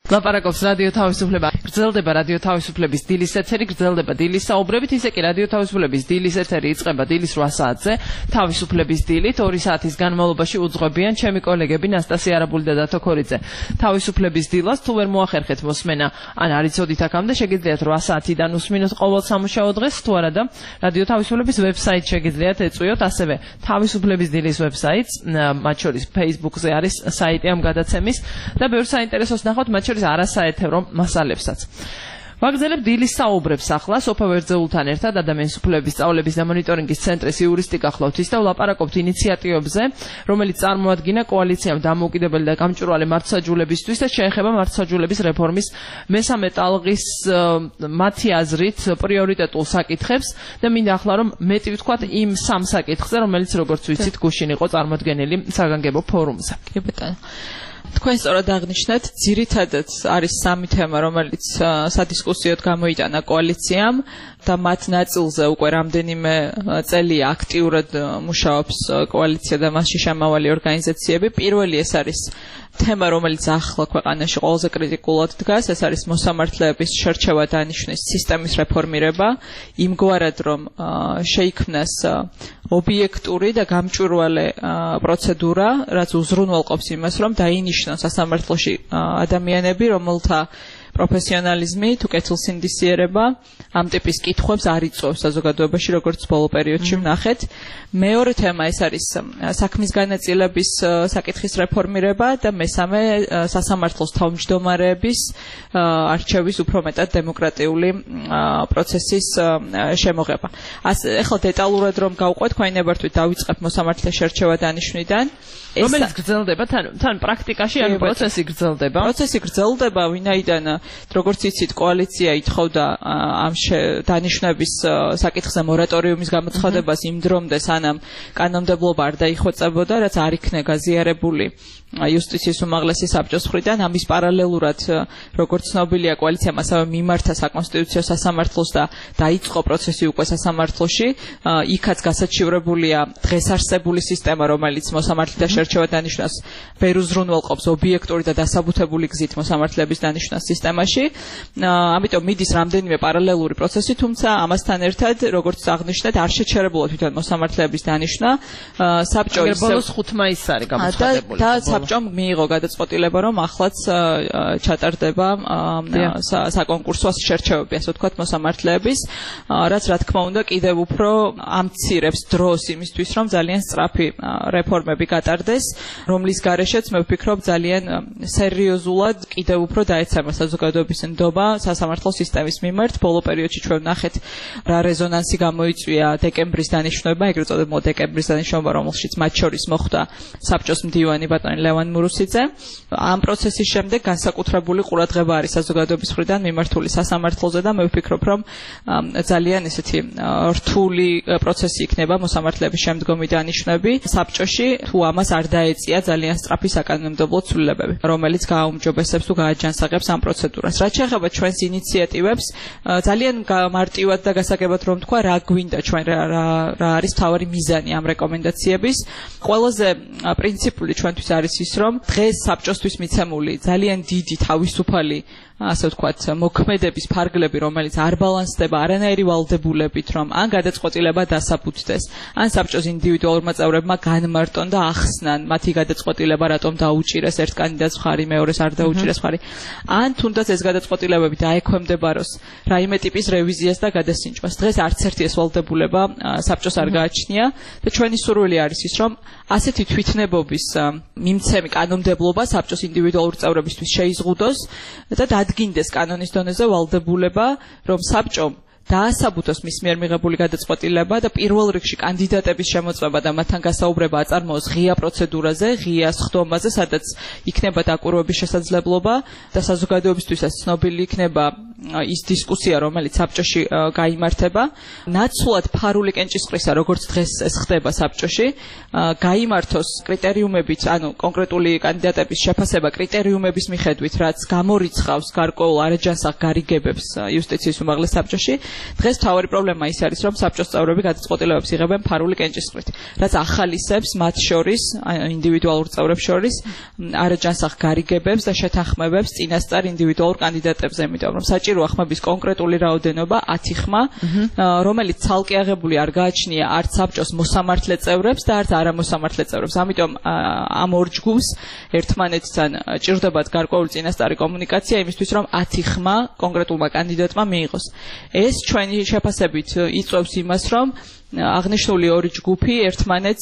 ლაპარაკობს რადიო თავისუფლება. გრძელდება რადიო თავისუფლების დილის ეთერი, გრძელდება დილის საუბრებით, ისე კი რადიო თავისუფლების დილის ეთერი იწყება დილის 8 საათზე, თავისუფლების დილით 2 საათის განმავლობაში უძღვებიან ჩემი კოლეგები ნასტასია არაბული და დათო ქორიძე. თავისუფლების დილას თუ ვერ მოახერხეთ მოსმენა, ან არ იცოდით აქამდე, შეგიძლიათ 8 საათიდან უსმინოთ ყოველ სამუშაო დღეს, თუ არადა რადიო თავისუფლების ვებსაიტ შეგიძლიათ ეწვიოთ, ასევე თავისუფლების დილის ვებსაიტს, მათ შორის Facebook-ზე არის საიტი ამ გადაცემის და ბევრ საინტერესოს ნახავთ, მათ შორის არასაეთერო მასალებსაც. ვაგრძელებ დილის საუბრებს ახლა სოფა ვერძეულთან ერთად ადამიანის უფლებების სწავლების და მონიტორინგის ცენტრის იურისტიკა ხლოთის და ვლაპარაკობთ ინიციატივებზე, რომელიც წარმოადგინა კოალიციამ დამოუკიდებელი და გამჭვირვალე მართლმსაჯულებისთვის და შეეხება მართლმსაჯულების რეფორმის მესამე ტალღის მათი აზრით პრიორიტეტულ საკითხებს და მინდა ახლა რომ მეტი ვთქვათ იმ სამ საკითხზე, რომელიც როგორც ვიცით გუშინ იყო წარმოდგენილი საგანგებო ფორუმზე. კი ბატონო. თქვენ სწორად აღნიშნეთ, ძირითადად არის სამი თემა, რომელიც სადისკუსიოდ გამოიტანა კოალიციამ და მათ ნაწილზე უკვე რამდენიმე წელია აქტიურად მუშაობს კოალიცია და მასში შემავალი ორგანიზაციები. პირველი ეს არის თემა, რომელიც ახლა ქვეყანაში ყველაზე კრიტიკულად დგას, ეს არის მოსამართლეების შერჩევა დანიშვნის სისტემის რეფორმირება, იმგვარად რომ შეიქმნას ობიექტური და გამჭვირვალე პროცედურა, რაც უზრუნველყოფს იმას, რომ დაინიშნოს სასამართლოში ადამიანები, რომელთა პროფესიონალიზმი თუ კეთილსინდისიერება ამ ტიპის კითხვებს არ იწვევს საზოგადოებაში, როგორც ბოლო პერიოდში ვნახეთ. მეორე თემა ეს არის საქმის განაწილების საკითხის რეფორმირება და მესამე სასამართლოს თავმჯდომარეების არჩევის უფრო მეტად დემოკრატიული პროცესის შემოღება. ეხლა დეტალურად რომ გავყვეთ, თქვენი ნებართვით დავიწყებ მოსამართლეს შერჩევა დანიშვნიდან. რომელიც გრძელდება თან პრაქტიკაში ან პროცესი გრძელდება? პროცესი გრძელდება, ვინაიდან როგორც იცით, კოალიცია ითხოვდა ამ დანიშვნების საკითხზე მორატორიუმის გამოცხადებას იმ დრომდე, სანამ კანონმდებლობა არ დაიხვეწებოდა, რაც არ იქნა გაზიარებული იუსტიციის უმაღლესი საბჭოს მხრიდან. ამის პარალელურად, როგორც ცნობილია, კოალიციამ ასევე მიმართა საკონსტიტუციო სასამართლოს და დაიწყო პროცესი უკვე სასამართლოში. იქაც გასაჩივრებულია დღეს არსებული სისტემა, რომელიც მოსამართლეთა შერჩევა დანიშვნას ვერ უზრუნველყოფს ობიექტური და დასაბუთებული გზით მოსამართლეების დანიშვნას სისტემაში. ამიტომ მიდის რამდენიმე პარალელური პროცესი, თუმცა ამასთან ერთად, როგორც აღნიშნეთ, არ შეჩერებულა თვითონ მოსამართლეების დანიშვნა. საბჭო ისე ბოლოს 5 მაისს არის გამოცხადებული. და საბჭომ მიიღო გადაწყვეტილება, რომ ახლაც ჩატარდება საკონკურსო შერჩევები, ასე ვთქვათ, მოსამართლეების, რაც რა თქმა უნდა კიდევ უფრო ამცირებს დროს იმისთვის, რომ ძალიან სწრაფი რეფორმები გატარდეს, რომლის გარეშეც მე ვფიქრობ ძალიან სერიოზულად კიდევ უფრო დაეცემა საზოგადოების ნდობა სასამართლო სისტემის მიმართ. ბოლო პერიოდში ჩვენ ვნახეთ რა რეზონანსი გამოიწვია დეკემბრის დანიშვნება, ეგრეთ წოდებულ დეკემბრის დანიშნულება, რომელშიც მათ შორის მოხვდა საბჭოს მდივანი ბატონი ლევან მურუსიძე. ამ პროცესის შემდეგ განსაკუთრებული ყურადღება არის საზოგადოების მხრიდან მიმართული სასამართლოზე და მე ვფიქრობ, რომ ძალიან ესეთი რთული პროცესი იქნება მოსამართლეების შემდგომი დანიშვნები საბჭოში, თუ ამას არ დაეწია ძალიან სწრაფი საკანონმდებლო ცვლილებები, რომელიც გააუმჯობესებს თუ გააჯანსაღებს ამ პროცედურას. რაც შეეხება ჩვენს ინიციატივებს, ძალიან მარტივად და გასაგებად რომ თქვა, რა გვინდა ჩვენ რა არის მთავარი მიზანი ამ რეკომენდაციების. ყველაზე პრინციპული ჩვენთვის არის ის, რომ დღეს საბჭოსთვის მიცემული ძალიან დიდი თავისუფალი ასე ვთქვათ, მოქმედების ფარგლები, რომელიც არ ბალანსდება არანაირი ვალდებულებით, რომ ან გადაწყვეტილება დასაბუთდეს, ან საბჭოს ინდივიდუალურმა წევრებმა განმარტონ და ახსნან მათი გადაწყვეტილება, რატომ დაუჭირეს ერთ კანდიდატს მხარი, მეორეს არ დაუჭირეს მხარი, ან თუნდაც ეს გადაწყვეტილებები დაექვემდებაროს რაიმე ტიპის რევიზიას და გადასინჯვას. დღეს არც ერთი ეს ვალდებულება საბჭოს არ გააჩნია და ჩვენი სურვილი არის ის, რომ ასეთი თვითნებობის მიმცემი კანონმდებლობა საბჭოს ინდივიდუალურ წევრებისთვის შეიზღუდოს და დადგინდეს კანონის დონეზე ვალდებულება, რომ საბჭომ დაასაბუთოს მის მიერ მიღებული გადაწყვეტილება და პირველ რიგში კანდიდატების შემოწმება და მათთან გასაუბრება აწარმოოს ღია პროცედურაზე, ღია სხდომაზე, სადაც იქნება დაკვირვების შესაძლებლობა და საზოგადოებისთვისაც ცნობილი იქნება ის დისკუსია, რომელიც საბჭოში გაიმართება, ნაცვლად ფარული კენჭისყრისა, როგორც დღეს ეს ხდება საბჭოში, გაიმართოს კრიტერიუმებით, ანუ კონკრეტული კანდიდატების შეფასება კრიტერიუმების მიხედვით, რაც გამორიცხავს გარკვეულ არაჯანსაღ გარიგებებს იუსტიციის უმაღლეს საბჭოში. დღეს მთავარი პრობლემა ის არის, რომ საბჭოს წევრები გადაწყვეტილებებს იღებენ ფარული კენჭისყრით, რაც ახალისებს მათ შორის, ინდივიდუალურ წევრებს შორის არაჯანსაღ გარიგებებს და შეთანხმებებს წინასწარ ინდივიდუალურ კანდიდატებზე, იმიტომ რომ საჭიროა ხმების კონკრეტული რაოდენობა 10 ხმა, რომელიც ცალკე აღებული არ გააჩნია არც საბჭოს მოსამართლე წევრებს და არც არამოსამართლე წევრებს. ამიტომ ამ ორ ჯგუფს ერთმანეთთან ჭირდებათ გარკვეული წინასწარი კომუნიკაცია იმისთვის, რომ 10 ხმა კონკრეტულმა კანდიდატმა მიიღოს. ეს ჩვენი შეფასებით იწვევს იმას, რომ აღნიშნული ორი ჯგუფი ერთმანეთს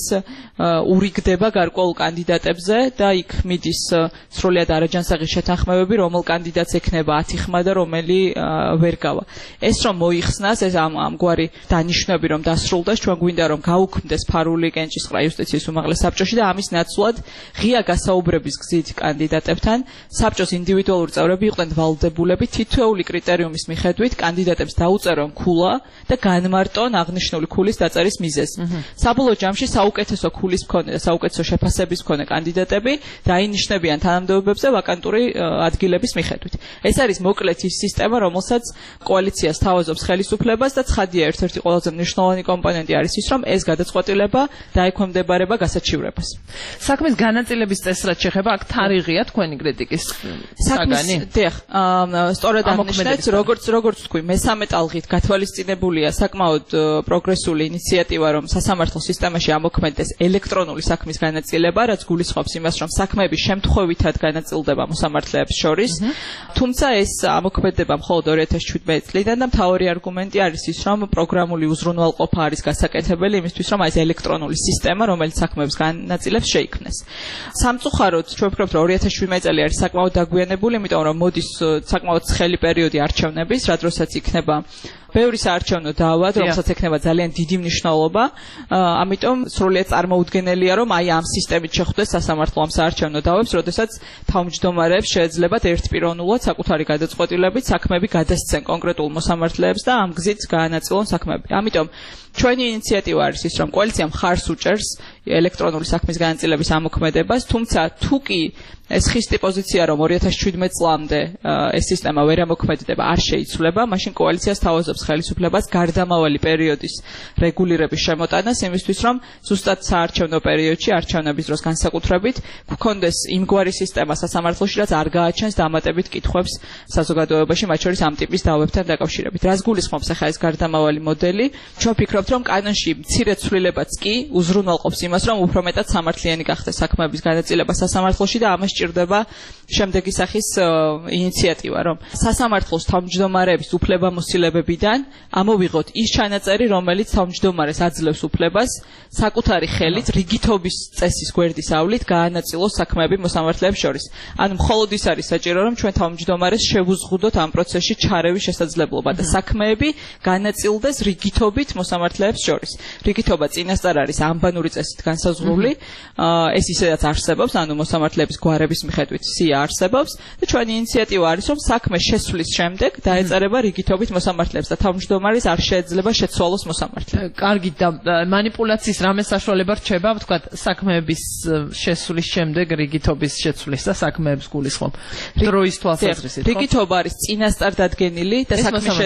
ურიგდება გარკვეულ კანდიდატებზე და იქ მიდის სრულად არაჯანსაღი შეთანხმებები, რომელ კანდიდატს ექნება 10 ხმა და რომელი ვერ გავა. ეს რომ მოიხსნას, ეს ამგვარი დანიშნები რომ დასრულდეს, ჩვენ გვინდა რომ გაუქმდეს ფარული კენჭისყრა იუსტიციის უმაღლეს საბჭოში და ამის ნაცვლად ღია გასაუბრების გზით კანდიდატებთან საბჭოს ინდივიდუალური წევრები იყვნენ ვალდებულები თითოეული კრიტერიუმის მიხედვით კანდიდატებს დაუწერონ ქულა და განმარტონ აღნიშნული ქულის დაწერის მიზეზს. საბოლოო ჯამში საუკეთესო ქულის მქონე და საუკეთესო შეფასების მქონე კანდიდატები დაინიშნებიან თანამდებობებზე ვაკანტური ადგილების მიხედვით. ეს არის მოკლედ ის სისტემა, რომელსაც კოალიცია სთავაზობს ხელისუფლებას და ცხადია ერთ-ერთი ყველაზე მნიშვნელოვანი კომპონენტი არის ის, რომ ეს გადაწყვეტილება დაექვემდებარება გასაჩივრებას. საქმის განაწილების წესრად შეხება აქ თარიღია თქვენი კრიტიკის საგანი? დიახ, სწორად აღნიშნეთ, როგორც თქვი, მესამე ტალღით გათვალისწინებულია საკმაოდ პროგრესული ინიციატივა, რომ სასამართლო სისტემაში ამოქმედდეს ელექტრონული საქმის განაწილება, რაც გულისხმობს იმას, რომ საქმეები შემთხვევითად განაწილდება მოსამართლეებს შორის. თუმცა ეს ამოქმედება მხოლოდ 2017 წლიდან და მთავარი არგუმენტი არის ის, რომ პროგრამული უზრუნველყოფა არის გასაკეთებელი იმისთვის, რომ ეს ელექტრონული სისტემა, რომელიც საქმეებს განაწილებს, შეიქმნეს. სამწუხაროდ, ჩვენ ვფიქრობთ, რომ 2017 წელი არის საკმაოდ დაგვიანებული, იმიტომ რომ მოდის საკმაოდ ცხელი პერიოდი არჩევნების, რა დროსაც იქნება ბევრი საარჩევნო დავა, რომელსაც ექნება ძალიან დიდი მნიშვნელობა, ამიტომ სრულიად წარმოუდგენელია, რომ აი ამ სისტემით შეხვდეს სასამართლო ამ საარჩევნო დავებს, როდესაც თავმჯდომარეებს შეეძლებათ ერთპიროვნულად საკუთარი გადაწყვეტილებით საქმეები გადასცენ კონკრეტულ მოსამართლეებს და ამ გზით გაანაწილონ საქმეები. ამიტომ ჩვენი ინიციატივა არის ის, რომ კოალიცია მხარს უჭერს ელექტრონული საქმის განაწილების ამოქმედებას, თუმცა თუ კი ეს ხისტი პოზიცია, რომ 2017 წლამდე ეს სისტემა ვერ ამოქმედდება, არ შეიცვლება, მაშინ კოალიცია სთავაზობს ხელისუფლებას გარდამავალი პერიოდის რეგულირების შემოტანას, იმისთვის, რომ ზუსტად საარჩევნო პერიოდში, არჩევნების დროს განსაკუთრებით, გქონდეს იმგვარი სისტემა სასამართლოში, რაც არ გააჩენს დამატებით კითხვებს საზოგადოებაში, მათ შორის ამ ტიპის დავებთან დაკავშირებით. რას გულისხმობს ახლა ეს გარდამავალი მოდელი? ჩვენ ვფიქრობთ, რომ კანონში მცირე ცვლილებაც კი უზრუნველყოფს იმას, რომ უფრო მეტად სამართლიანი გახდეს საქმეების განაწილება სასამართლოში და ამას ჭირდება შემდეგი სახის ინიციატივა, რომ სასამართლოს თავმჯდომარეების უფლებამოსილებებიდან ამოვიღოთ ის ჩანაწერი, რომელიც თავმჯდომარეს აძლევს უფლებას საკუთარი ხელით რიგითობის წესის გვერდის ავლით გაანაწილოს საქმეები მოსამართლეებს შორის. ანუ მხოლოდ ის არის საჭირო, რომ ჩვენ თავმჯდომარეს შევუზღუდოთ ამ პროცესში ჩარევის შესაძლებლობა და საქმეები განაწილდეს რიგითობით მოსამართლეებს შორის. რიგითობა წინასწარ არის ანბანური წესით განსაზღვრული, ეს ისედაც არსებობს, ანუ მოსამართლეების გვარების მიხედვით სია არსებობს და ჩვენი ინიციატივა არის, რომ საქმე შესვლის შემდეგ დაეწერება რიგითობით მოსამართლეებს და თავმჯდომარეს არ შეეძლება შეცვალოს მოსამართლე. კარგი და მანიპულაციის რამე საშუალება რჩება, ვთქვათ, საქმეების შესვლის შემდეგ რიგითობის შეცვლის და საქმეებს გულისხმობ. დროის თვალსაზრისით. რიგითობა არის წინასწარ დადგენილი და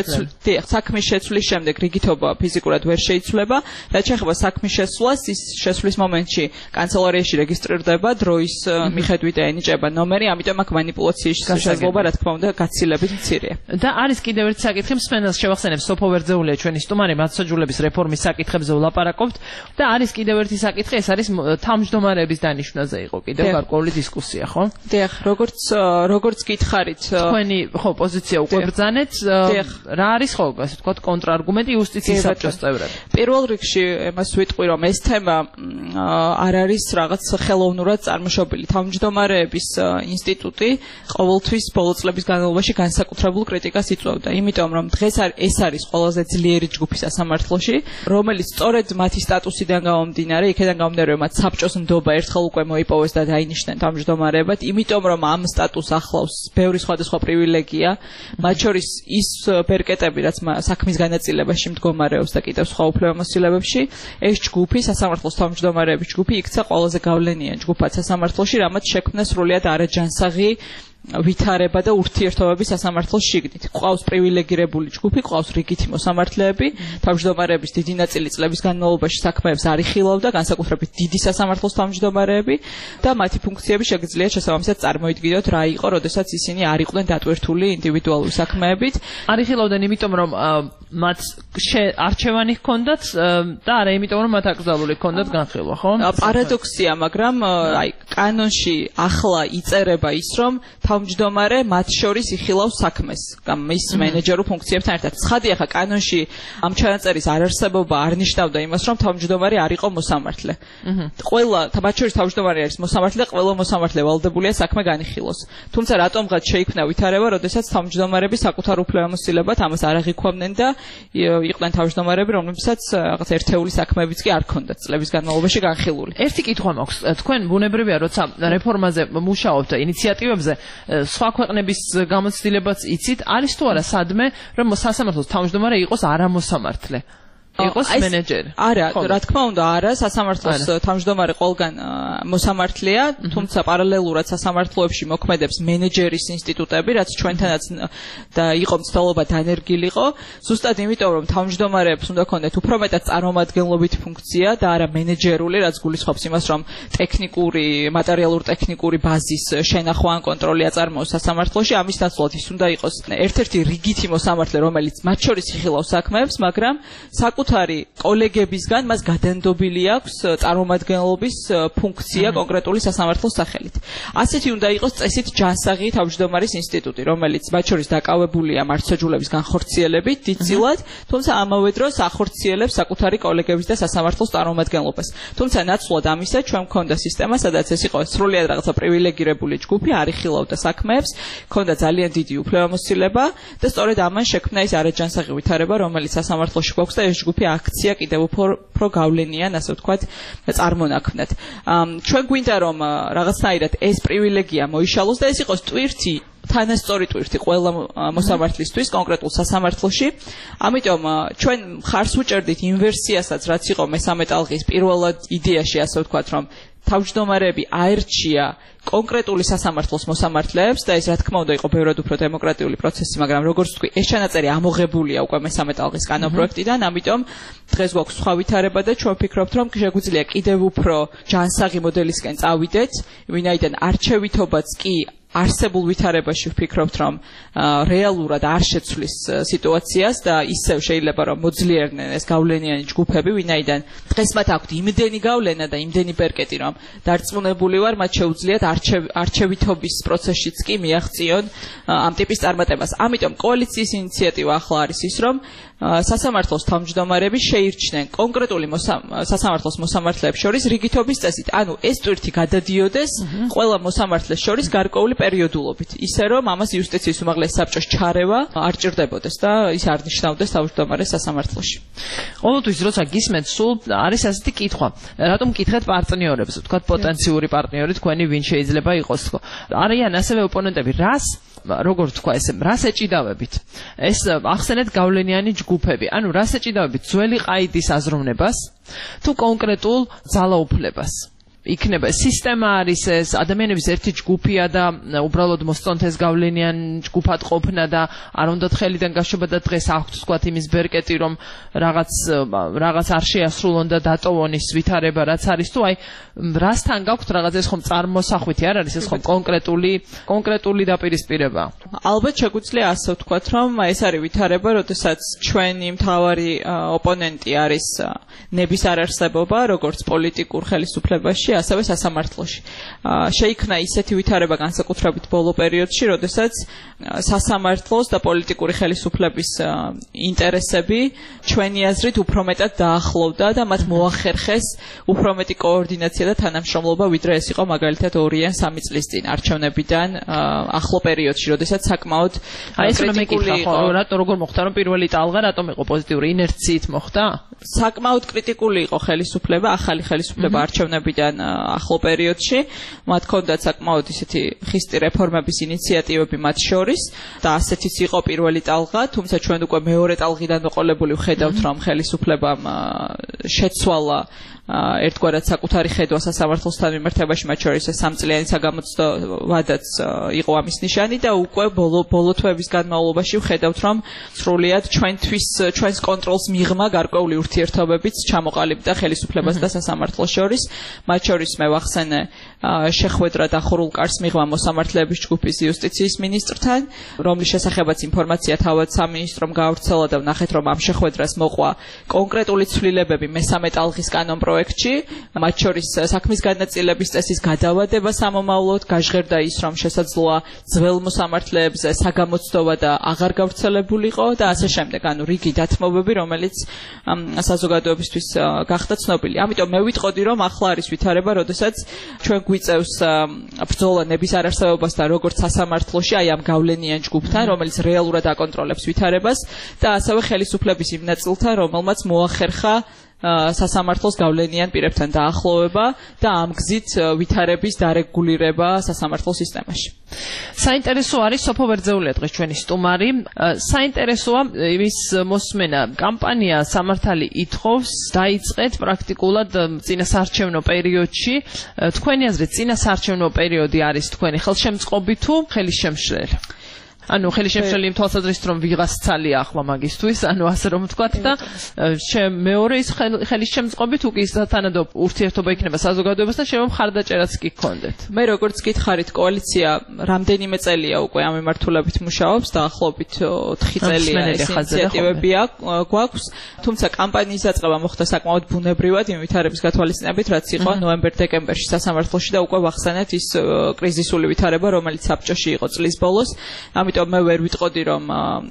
საქმის შეცვლის შემდეგ რიგითობა ფიზიკურად ვერ შეიცვლება. რაც შეეხება საქმის შესვლას, ის შესვლის მომენტში კანცელარიაში რეგისტრირდება დროის მიხედვით ენიჭება ნომერი, ამიტომ აქ მანიპულაციის შესაძლებლობა, რა თქმა უნდა, გაცილებით მცირეა. და არის კიდევ ერთი საკითხი, მსმენელს შევახსენებ, სოფო ვერძეულია ჩვენი სტუმარი, მართლმსაჯულების რეფორმის საკითხებზე ვლაპარაკობთ და არის კიდევ ერთი საკითხი, ეს არის თავმჯდომარეების დანიშვნაზე იყო კიდევ გარკვეული დისკუსია, ხო? დიახ, როგორც გითხარით, თქვენი ხო პოზიცია უკვე ბრძანეთ, რა არის ხო, ასე ვთქვათ, კონტრარგუმენტი იუსტიციის საბჭოს წევრები. პირველ რიგში, იმას ვიტყვი, რომ ეს თემა არ არის რაღაც ხელოვნურად წარმოშობილი. თავმჯდომარეების ინსტიტუტი ყოველთვის ბოლო წლების განმავლობაში განსაკუთრებულ კრიტიკას იწვევდა, იმიტომ რომ დღეს ეს არის ყველაზე ძლიერი ჯგუფი სასამართლოში, რომელიც სწორედ მათი სტატუსიდან გამომდინარე, იქიდან გამომდინარე, რომ მათ საბჭოს ნდობა ერთხელ უკვე მოიპოვეს და დაინიშნენ თავმჯდომარეებად, იმიტომ რომ ამ სტატუსს ახლავს ბევრი სხვადასხვა პრივილეგია, მათ შორის ის ბერკეტები, რაც საქმის განაწილებაში მდგომარეობს და კიდევ სხვა უფლებამოსილებებში, ეს ჯგუფი, სასამართლოს თავმჯდომარეების ჯგუფი იქცა ყველაზე გავლენიან ჯგუფად სასამართლოში, რამაც შექმნა სრულიად არაჯანსაღი ვითარება და ურთიერთობები სასამართლოს შიგნით. ყავს პრივილეგირებული ჯგუფი, ყავს რიგითი მოსამართლეები, თავმჯდომარეების დიდი ნაწილი წლების განმავლობაში საქმეებს არ იხილავდა, განსაკუთრებით დიდი სასამართლოს თავმჯდომარეები და მათი ფუნქციები შეგიძლიათ შესაბამისად წარმოიდგინოთ რა იყო, როდესაც ისინი არ იყვნენ დატვირთული ინდივიდუალური საქმეებით. არ იხილავდნენ იმიტომ, რომ მათ არჩევანი ჰქონდათ და არა იმიტომ, რომ მათ აკრძალული ჰქონდათ განხილვა, ხო? პარადოქსია, მაგრამ აი კანონში ახლა იწერება ის, რომ თავმჯდომარე მათ შორის იხილავს საქმეს, მის მენეჯერულ ფუნქციებთან ერთად. ცხადია, ხა კანონში ამ ჩანაწერის არარსებობა არ ნიშნავდა იმას, რომ თავმჯდომარე არ იყო მოსამართლე. ყველა მათ შორის თავმჯდომარე არის მოსამართლე, ყველა მოსამართლე ვალდებულია საქმე განიხილოს. თუმცა რატომღაც შეიქმნა ვითარება, როდესაც თავმჯდომარები საკუთარ უფლებამოსილებად ამას არ აღიქვამდნენ და იყვნენ თავმჯდომარეები, რომლებსაც რაღაც ერთეული საქმეებიც კი არ ჰქონდათ წლების განმავლობაში განხილული. ერთი კითხვა მაქვს. თქვენ ბუნებრივია, როცა რეფორმაზე მუშაობთ, ინიციატივებზე სხვა ქვეყნების გამოცდილებაც იცით, არის თუ არა სადმე, რომ სასამართლოს თავმჯდომარე იყოს არამოსამართლე? იყოს მენეჯერი. არა, რა თქმა უნდა, არა, სასამართლოს თავმჯდომარე ყველგან მოსამართლეა, თუმცა პარალელურად სასამართლოებში მოქმედებს მენეჯერის ინსტიტუტები, რაც ჩვენთანაც და იყო მცდელობა დანერგილიყო, ზუსტად იმიტომ, რომ თავმჯდომარეებს უნდა ქონდეთ უფრო მეტად წარმომადგენლობითი ფუნქცია და არა მენეჯერული, რაც გულისხმობს იმას, რომ ტექნიკური, მატერიალურ-ტექნიკური ბაზის შენახვა ან კონტროლი აწარმოოს სასამართლოში, ამის ნაცვლად ის უნდა იყოს ერთ-ერთი რიგითი მოსამართლე, რომელიც მათ შორის იხილავს საქმეებს, მაგრამ საკუთარი კოლეგებისგან მას გადანდობილი აქვს წარმომადგენლობის ფუნქცია კონკრეტული სასამართლოს სახელით. ასეთი უნდა იყოს წესით ჯანსაღი თავმჯდომარის ინსტიტუტი, რომელიც მათ შორის დაკავებულია მართლმსაჯულების განხორციელებით დიდწილად, თუმცა ამავე დროს ახორციელებს საკუთარი კოლეგების და სასამართლოს წარმომადგენლობას. თუმცა ნაცვლად ამისა ჩვენ მქონდა სისტემა, სადაც ეს იყო სრულიად რაღაცა პრივილეგირებული ჯგუფი, არ იხილავდა საქმეებს, მქონდა ძალიან დიდი უფლებამოსილება და სწორედ ამან შექმნა ის არაჯანსაღი ვითარება, რომელიც სასამართლოში გვაქვს და ეს ჯგუფი აქცია კიდევ უფრო გავლენიან, ასე ვთქვათ, წარმონაქმნად. ჩვენ გვინდა რომ რაღაცნაირად ეს პრივილეგია მოიშალოს და ეს იყოს ტვირთი, თანასწორი ტვირთი ყველა მოსამართლისთვის კონკრეტულ სასამართლოში. ამიტომ ჩვენ მხარს უჭერდით იმ ვერსიასაც, რაც იყო მესამე ტალღის პირველად იდეაში, ასე ვთქვათ, რომ თავმჯდომარეები აერჩია კონკრეტული სასამართლოს მოსამართლეებს და ეს რა თქმა უნდა იყო ბევრად უფრო დემოკრატიული პროცესი, მაგრამ როგორც ვთქვი, ეს ჩანაწერი ამოღებულია უკვე მესამე ტალღის კანონპროექტიდან, ამიტომ დღეს გვაქვს სხვა ვითარება და ჩვენ ვფიქრობთ, რომ შეგვიძლია კიდევ უფრო ჯანსაღი მოდელისკენ წავიდეთ, ვინაიდან არჩევითობაც კი არსებულ ვითარებაში ვფიქრობთ, რომ რეალურად არ შეცვლის სიტუაციას და ისევ შეიძლება რომ მოძლიერდნენ ეს გავლენიანი ჯგუფები, ვინაიდან დღეს მათ აქვთ იმდენი გავლენა და იმდენი ბერკეტი, რომ დარწმუნებული ვარ, მათ შეუძლიათ არჩევითობის პროცესშიც კი მიაღწიონ ამ ტიპის წარმატებას. ამიტომ კოალიციის ინიციატივა ახლა არის ის, რომ სასამართლოს თავმჯდომარეები შეირჩნენ კონკრეტული სასამართლოს მოსამართლეებს შორის რიგითობის წესით. ანუ ეს ტვირთი გადადიოდეს ყველა მოსამართლეს შორის გარკვეული პერიოდულობით, ისე რომ ამას იუსტიციის უმაღლესი საბჭოს ჩარევა არ ჭირდებოდეს და ის არ ნიშნავდეს თავმჯდომარეს სასამართლოში. ყოველთვის როცა გისმენთ, სულ არის ასეთი კითხვა. რატომ მკითხეთ პარტნიორებს, ვთქვათ პოტენციური პარტნიორი თქვენი ვინ შეიძლება იყოს თქო. არიან ასევე ოპონენტები, როგორც თქვა ესე, რას ეჭიდავებით? ეს ახსენეთ გავლენიანი ჯგუფები. ანუ რას ეჭიდავებით? ძველი ყაიდის აზროვნებას თუ კონკრეტულ ძალაუფლებას? იქნება სისტემა არის ეს, ადამიანების ერთი ჯგუფია და უბრალოდ მოსწონთ ეს გავლენიან ჯგუფად ყოფნა და არ უნდათ ხელიდან გაშვება და დღეს აქვთ თქვათ იმის ბერკეტი, რომ რაღაც არ შეასრულონ და დატოვონ ის ვითარება, რაც არის, თუ აი რასთან გაქვთ რაღაც ეს ხომ წარმოსახვითი არ არის, ეს ხომ კონკრეტული დაპირისპირება? ალბათ შეგვიძლია ასე ვთქვათ, რომ ეს არის ვითარება, როდესაც ჩვენი მთავარი ოპონენტი არის ნების არარსებობა, როგორც პოლიტიკურ ხელისუფლებაში, პერიოდში, ასევე სასამართლოში. შეიქმნა ისეთი ვითარება განსაკუთრებით ბოლო პერიოდში, როდესაც სასამართლოს და პოლიტიკური ხელისუფლების ინტერესები ჩვენი აზრით უფრო მეტად დაახლოვდა და მათ მოახერხეს უფრო მეტი კოორდინაცია და თანამშრომლობა, ვიდრე ეს იყო მაგალითად 2 ან 3 წლის წინ არჩევნებიდან ახლო პერიოდში, როდესაც საკმაოდ კრიტიკული იყო. როგორ მოხდა, რომ პირველი ტალღა რატომ იყო პოზიტიური ინერციით მოხდა? საკმაოდ კრიტიკული იყო ხელისუფლება, ახალი ხელისუფლება არჩევნებიდან ახლო პერიოდში. მათ ჰქონდათ საკმაოდ ისეთი ხისტი რეფორმების ინიციატივები მათ შორის და ასეთიც იყო პირველი ტალღა, თუმცა ჩვენ უკვე მეორე ტალღიდან მოყოლებული ვხედავთ, რომ ხელისუფლებამ შეცვალა ერთგვარად საკუთარი ხედვა სასამართლოსთან მიმართებაში, მათ შორის სამწლიანი საგამოცდო ვადაც იყო ამის ნიშანი და უკვე ბოლო თვეების განმავლობაში ვხედავთ, რომ სრულიად ჩვენს კონტროლს მიღმა გარკვეული ურთიერთობებიც ჩამოყალიბდა ხელისუფლებას და სასამართლოს შორის. მათ შორის მე ვახსენე შეხვედრა დახურულ კარს მიღმა მოსამართლეების ჯგუფის იუსტიციის მინისტრთან, რომლის შესახებაც ინფორმაცია თავად სამინისტრომ გაავრცელა და ვნახეთ, რომ ამ შეხვედრას მოყვა კონკრეტული ცვლილებები მესამე ტალღის კანონპროექტში, მათ შორის საქმის განაწილების წესის გადავადება სამომავლოდ, გაჟღერდა ის, რომ შესაძლოა ძველ მოსამართლეებზე საგამოცდოვა და აღარ გავრცელებულიყო და ასე შემდეგ, ანუ რიგი დათმობები, რომელიც საზოგადოებისთვის გახდა ცნობილი. ამიტომ მე ვიტყოდი, რომ ახლა არის ვითარება, როდესაც ჩვენ გვიწევს ბრძოლა ნების არარსებობასთან, როგორც სასამართლოში, აი ამ გავლენიან ჯგუფთან, რომელიც რეალურად აკონტროლებს ვითარებას და ასევე ხელისუფლების იმ ნაწილთან, რომელმაც მოახერხა სასამართლოს გავლენიან პირებთან დაახლოვება და ამ გზით ვითარების დარეგულირება სასამართლო სისტემაში. საინტერესო არის სოფო ვერძეულია დღეს ჩვენი სტუმარი. საინტერესოა ის მოსმენა კამპანია სამართალი ითხოვს დაიწყეთ პრაქტიკულად წინასაარჩევნო პერიოდში. თქვენი აზრით წინასაარჩევნო პერიოდი არის თქვენი ხელშემწყობი თუ ხელისშემშლელი? ანუ ხელისშემშლელი იმ თვალსაზრისით, რომ ვიღას ცალია ახლა მაგისთვის, ანუ ასე რომ ვთქვათ და მეორე ის ხელისშემწყობი თუ კი თანადობ ურთიერთობა იქნება საზოგადოებასთან, შეიძლება მხარდაჭერაც კი გქონდეთ. მე როგორც გითხარით, კოალიცია რამდენიმე წელია უკვე ამ მიმართულებით მუშაობს, დაახლოებით 4 წელია ეს ინიციატივები გვაქვს, თუმცა კამპანიის დაწყება მოხდა საკმაოდ ბუნებრივად იმ ვითარების გათვალისწინებით, რაც იყო ნოემბერ-დეკემბერში სასამართლოში და უკვე ვახსენეთ ის კრიზისული ვითარება, რომელიც საბჭოში იყო წლის ბოლოს. ამიტომ მე ვერ ვიტყოდი, რომ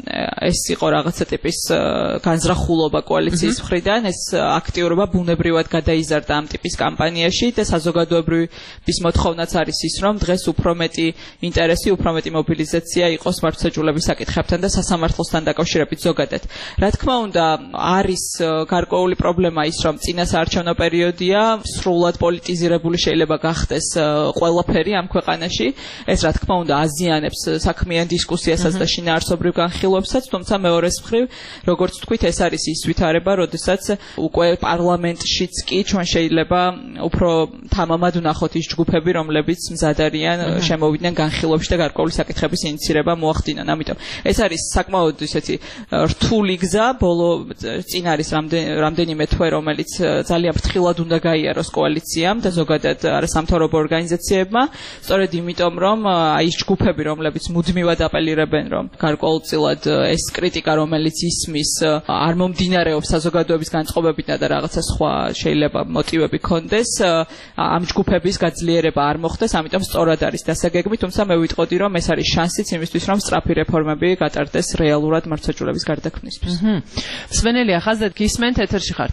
ეს იყო რაღაცა ტიპის განზრახულობა კოალიციის მხრიდან, ეს აქტიურობა ბუნებრივად გადაიზარდა ამ ტიპის კამპანიაში და საზოგადოებრივის მოთხოვნაც არის ის, რომ დღეს უფრო მეტი ინტერესი, უფრო მეტი მობილიზაცია იყოს მართლმსაჯულების საკითხებთან და სასამართლოსთან დაკავშირებით ზოგადად. რა თქმა უნდა, არის გარკვეული პრობლემა ის, რომ წინასაარჩევნო პერიოდია, სრულად პოლიტიზირებული შეიძლება გახდეს ყველაფერი ამ ქვეყანაში. ეს რა თქმა უნდა აზიანებს საქმიან დისკუსიასაც და შინაარსობრივ განხილვებსაც, თუმცა მეორეს მხრივ, როგორც თქვით, ეს არის ის ვითარება, როდესაც უკვე პარლამენტშიც კი ჩვენ შეიძლება უფრო თამამად ვნახოთ ის ჯგუფები, რომლებიც მზად არიან შემოვიდნენ განხილვებში და გარკვეული საკითხების ინიცირება მოახდინონ. ამიტომ ეს არის საკმაოდ ისეთი რთული გზა, ბოლო წინ არის რამდენიმე თვე, რომელიც ძალიან ფრთხილად უნდა გაიაროს კოალიციამ და ზოგადად არასამთავრობო ორგანიზაციებმა, სწორედ იმიტომ, რომ აი ეს ჯგუფები, რომლებიც მუდმივად აპელირებენ, რომ გარკვეულწილად ეს კრიტიკა, რომელიც ისმის, არ მომდინარეობს საზოგადოების განწყობებიდან და რაღაცა სხვა შეიძლება მოტივები ქონდეს, ამ ჯგუფების გაძლიერება არ მოხდეს, ამიტომ სწორად არის დასაგეგმი, თუმცა მე ვიტყოდი, რომ ეს არის შანსიც იმისთვის, რომ სწრაფი რეფორმები გატარდეს რეალურად მართლმსაჯულების გარდაქმნისთვის. სვენელია, ხაზეთ გისმენთ, ეთერში ხართ.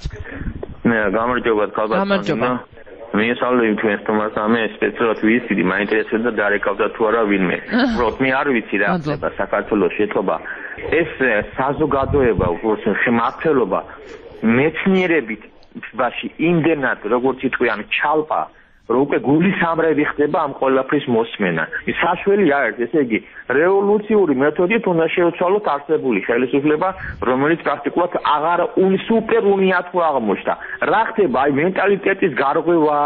გამარჯობათ, გამარჯობა. მიესალმები თქვენს თომას, ამე სპეციალურად ვიციდი, მაინტერესებდა დარეკავდა თუ არა ვინმე. უბრალოდ მე არ ვიცი რა ხდება საქართველოში ეთქობა. ეს საზოგადოება, უბრალოდ მართლობა მეცნიერებით ბაში იმდენად, როგორც იტყვიან, ჩალპა, რომ უკვე გულისამრები ხდება ამ ყველაფრის მოსმენა. ის საშველი არ არის, ესე იგი, რევოლუციური მეთოდით უნდა შეუცვალოთ არსებული ხელისუფლება, რომელიც პრაქტიკულად აღარ სუპერ უნიათო აღმოჩნდა. რა ხდება, აი მენტალიტეტის გარღვევა,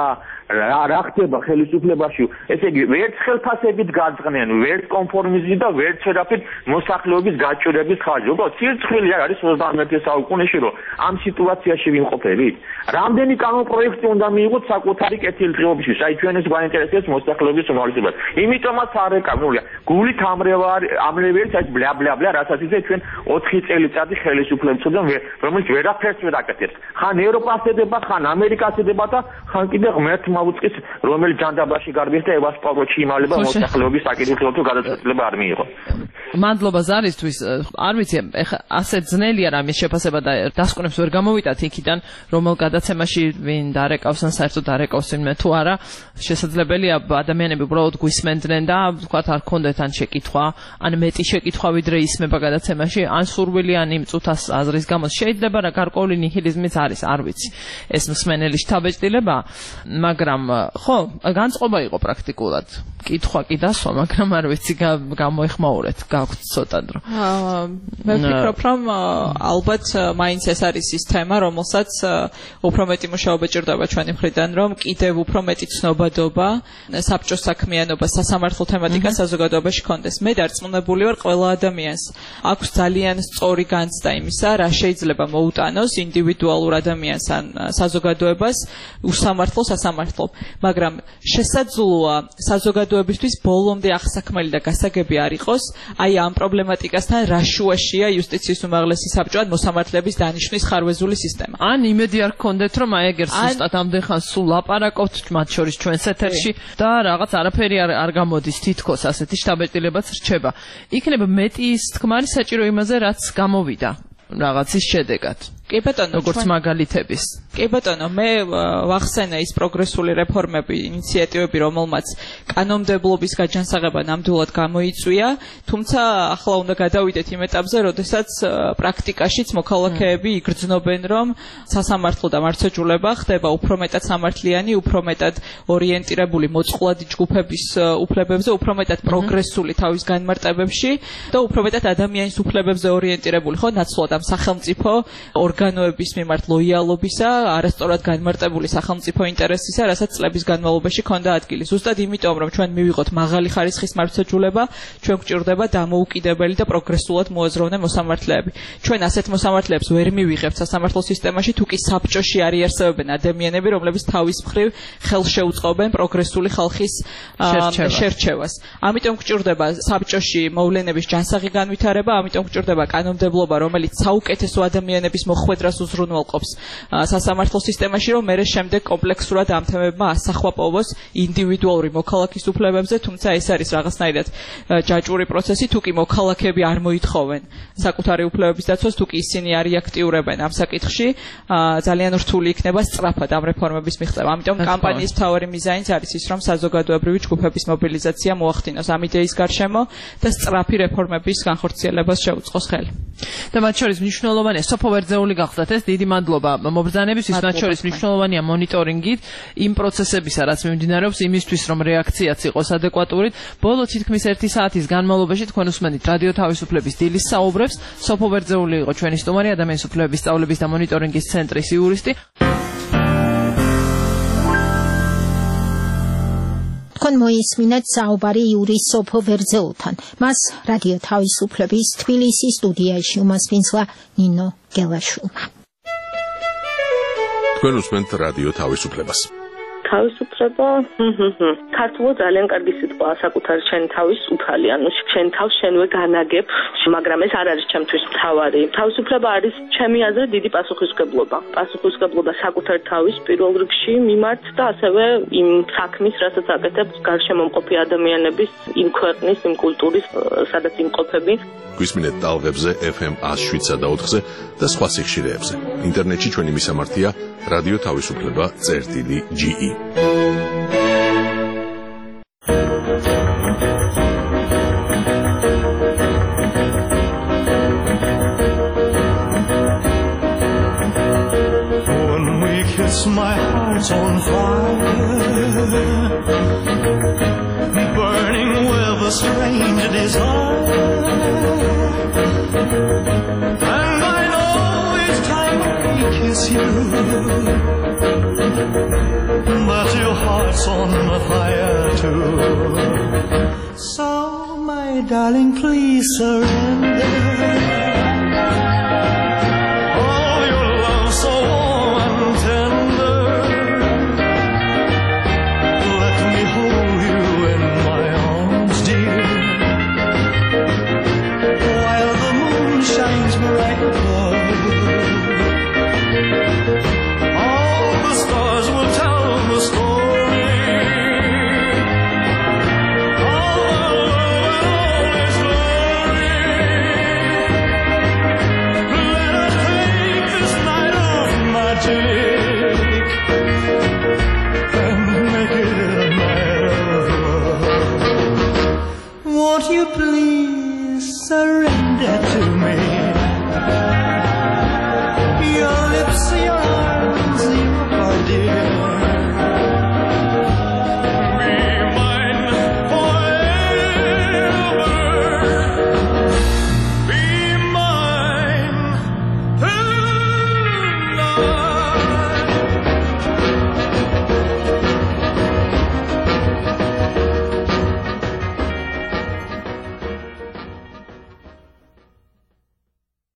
რა ხდება ხელისუფლებაში, ესე იგი, ვერც ხელფასებით გაძღნიან, ვერც კონფორმიზმით და ვერც შედაფით მოსახლეობის გაჭირების ხარჯი. უბრალოდ სირცხვილი არ არის 21 საუკუნეში, რომ ამ სიტუაციაში ვიმყოფებით. რამდენი კანონპროექტი უნდა მიიღოთ საკუთარი კეთილდღეობისთვის, აი ჩვენ ეს გვაინტერესებს მოსახლეობის უმრავლესობას. იმიტომაც არეკავ, ნულია, გულით ამრეველი ეს ბლა რასაც ისე ჩვენ 4 წელიწადი ხელისუფლების უწოდან რომელიც ვერაფერს ვერ აკეთებს ხან ევროპას ედება ხან ამერიკას ედება და ხან კიდე ღმერთმა უწყის რომელი ჯანდაბაში გარბის და ევასპალოჩი იმალება მოსახლეობის საკითხებზე გადაწყვეტილება არ მიიღო მადლობა ზარისთვის არ ვიცი ეხა ასე ძნელია რამის შეფასება და დასკვნებს ვერ გამოვიტათ იქიდან რომელ გადაცემაში ვინ დარეკავს ან საერთოდ დარეკავს ვინმე თუ არა შესაძლებელია ადამიანები უბრალოდ გვისმენდნენ და თქვათ არ ქონდეთ ან შეკითხვა ან მეტი შეკითხვა ვიდრე ისმება გადაცემაში ან სურვილი ან იმ წუთას აზრის გამო შეიძლება რა გარკვეული ნიჰილიზმიც არის არ ვიცი ეს მსმენელი შთაბეჭდილება მაგრამ ხო განწყობა იყო პრაქტიკულად კითხვა კი დასვა მაგრამ არ ვიცი გამოეხმაურეთ გაქვთ ცოტა დრო მე ვფიქრობ რომ ალბათ მაინც ეს არის ის თემა რომელსაც უფრო მეტი მუშაობა ჭირდება ჩვენი მხრიდან რომ კიდევ უფრო მეტი ცნობადობა საბჭოს საქმიანობა სასამართლო თემატიკა საზოგადოებაში კონდეს მე დარწმუნებული ვარ ყველა ადამიანს აქვს ძალიან სწორი განცდა იმისა რა შეიძლება მოუტანოს ინდივიდუალურ ადამიანს ან საზოგადოებას უსამართლო სასამართლო მაგრამ შესაძლოა საზოგადოებისთვის ბოლომდე აღსაქმელი და გასაგები არ იყოს აი ამ პრობლემატიკასთან რა შუაშია იუსტიციის უმაღლესი საბჭო ან მოსამართლეების დანიშვნის ხარვეზული სისტემა ან იმედი არ გქონდეთ რომ აი ეგერ სუსტად ამდენ ხანს სულ ლაპარაკობთ მათ შორის ჩვენს ეთერში და რაღაც არაფერი არ გამოდის თითქოს ასეთი შთაბეჭდილებაც რჩება იქნება მეტი ის თქმარი საჭირო იმაზე რაც გამოვიდა რაღაცის შედეგად კი ბატონო როგორც მაგალითების კი ბატონო მე ვახსენე ის პროგრესული რეფორმები ინიციატივები რომელმაც კანონმდებლობის გაჯანსაღება ნამდვილად გამოიწვია თუმცა ახლა უნდა გადავიდეთ იმ ეტაპზე როდესაც პრაქტიკაშიც მოქალაქეები იგრძნობენ რომ სასამართლო და მართლმსაჯულება ხდება უფრო მეტად სამართლიანი უფრო მეტად ორიენტირებული მოწყვლადი ჯგუფების უფლებებზე უფრო მეტად პროგრესული თავის განმარტებებში და უფრო მეტად ადამიანის უფლებებზე ორიენტირებული ხო ნაცვლად ამ სახელმწიფო ორგანოების მიმართ ლოიალობისა, არასწორად განმარტებული სახელმწიფო ინტერესისა, რასაც წლების განმავლობაში ჰქონდა ადგილი. ზუსტად იმიტომ, რომ ჩვენ მივიღოთ მაღალი ხარისხის მართლმსაჯულება, ჩვენ გვჭირდება დამოუკიდებელი და პროგრესულად მოაზროვნე მოსამართლეები. ჩვენ ასეთ მოსამართლეებს ვერ მივიღებთ სასამართლო სისტემაში, თუ კი საბჭოში არ იარსებებენ ადამიანები, რომლებიც თავის მხრივ ხელშეუწყობენ პროგრესული ხალხის შერჩევას. ამიტომ გვჭირდება საბჭოში მოვლენების ჯანსაღი განვითარება, ამიტომ გვჭირდება კანონმდებლობა, რომელიც საუკეთესო ადამიანების მოხვედრას უზრუნველყოფს სასამართლო სისტემაში, რომ მერე შემდეგ კომპლექსურად ამ თემებმა ასახვა პოვოს ინდივიდუალური მოქალაქის უფლებებზე, თუმცა ეს არის რაღაცნაირად ჯაჭვური პროცესი, თუ კი მოქალაქეები არ მოითხოვენ საკუთარი უფლებების დაცვას, თუ კი ისინი არ აქტიურებენ ამ საკითხში, ძალიან რთული იქნება სწრაფად ამ რეფორმების მიღწევა. ამიტომ კამპანიის მთავარი მიზანიც არის ის, რომ საზოგადოებრივი ჯგუფების მობილიზაცია მოახდინოს ამ იდეის გარშემო და სწრაფი რეფორმების განხორციელებას შეუწყოს ხელი. და მათ შორის მნიშვნელოვანია სოფო ვერძეული გახდათ ეს დიდი მადლობა მობრძანებისთვის მათ შორის მნიშვნელოვანია მონიტორინგი იმ პროცესებისა რაც მიმდინარეობს იმისთვის რომ რეაქციაც იყოს ადეკვატური ბოლო თითქმის 1 საათის განმავლობაში თქვენ უსმენთ რადიო თავისუფლების დილის საუბრებს სოფო ვერძეული იყო ჩვენი სტუმარი ადამიანის უფლებების სწავლების და მონიტორინგის ცენტრის იურისტი თქვენ მოისმინეთ საუბარი იურის სოფო ვერძეულთან. მას რადიო თავისუფლების თბილისის სტუდიაში უმასპინძლა ნინო გელაშვილმა. თქვენ უსმენთ რადიო თავისუფლებას. თავისუფლება ქართულად ძალიან კარგი სიტყვაა საკუთარი შენ თავის უფალი ანუ შენ თავს შენვე განაგებ მაგრამ ეს არ არის ჩემთვის მთავარი თავისუფლება არის ჩემი აზრით დიდი პასუხისმგებლობა საკუთარი თავის პირველ რიგში მიმართ და ასევე იმ საქმის რასაც აკეთებს გარშემო მყოფი ადამიანების იმ ქვეყნის იმ კულტურის სადაც იმყოფები გვისმინეთ ტალღებზე FM 107.4-ზე და სხვა სიხშირეებზე ინტერნეტში ჩვენი მისამართია რადიო თავისუფლება.ge When we kiss my heart's on fire burning with a strange desire and I know each time I kiss you but your heart's on fire too so my darling please surrender oh your love so warm and tender let me hold you in my arms dear Mariah Carey.